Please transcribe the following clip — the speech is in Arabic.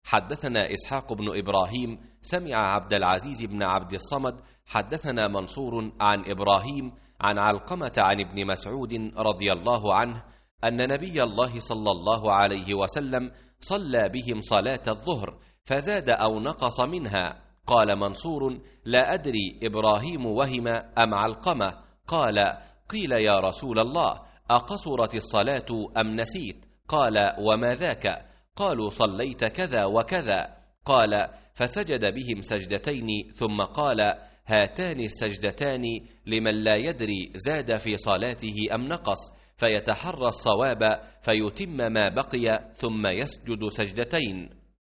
حدثنا إسحاق بن إبراهيم سمع عبد العزيز بن عبد الصمد حدثنا منصور عن إبراهيم عن علقمة عن ابن مسعود رضي الله عنه أن نبي الله صلى الله عليه وسلم صلى بهم صلاة الظهر فزاد أو نقص منها. قال منصور: لا أدري إبراهيم وهم أم علقمة. قال: قيل يا رسول الله أقصرت الصلاة أم نسيت؟ قال: وما ذاك؟ قالوا: صليت كذا وكذا. قال: فسجد بهم سجدتين ثم قال: هاتان السجدتان لمن لا يدري زاد في صلاته أم نقص، فيتحرى الصواب فيتم ما بقي ثم يسجد سجدتين.